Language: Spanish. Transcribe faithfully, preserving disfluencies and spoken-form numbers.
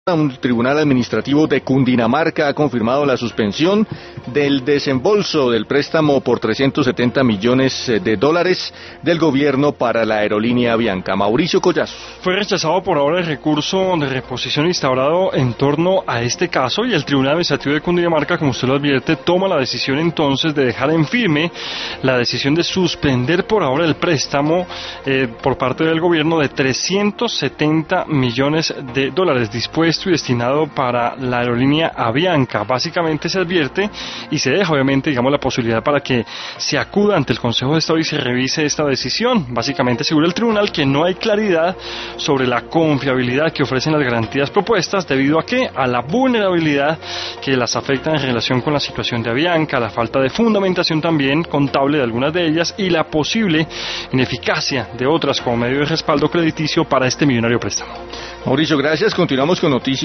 Un tribunal administrativo de Cundinamarca ha confirmado la suspensión del desembolso del préstamo por trescientos setenta millones de dólares del gobierno para la aerolínea Avianca. Mauricio Collazo. Fue rechazado por ahora el recurso de reposición instaurado en torno a este caso y el Tribunal Administrativo de Cundinamarca, como usted lo advierte, toma la decisión entonces de dejar en firme la decisión de suspender por ahora el préstamo eh, por parte del gobierno de trescientos setenta millones de dólares dispuestos y destinado para la aerolínea Avianca. Básicamente se advierte y se deja obviamente digamos la posibilidad para que se acuda ante el Consejo de Estado y se revise esta decisión. Básicamente asegura el tribunal que no hay claridad sobre la confiabilidad que ofrecen las garantías propuestas, debido a que a la vulnerabilidad que las afecta en relación con la situación de Avianca, la falta de fundamentación también contable de algunas de ellas y la posible ineficacia de otras como medio de respaldo crediticio para este millonario préstamo. Mauricio, gracias. Continuamos con noticias.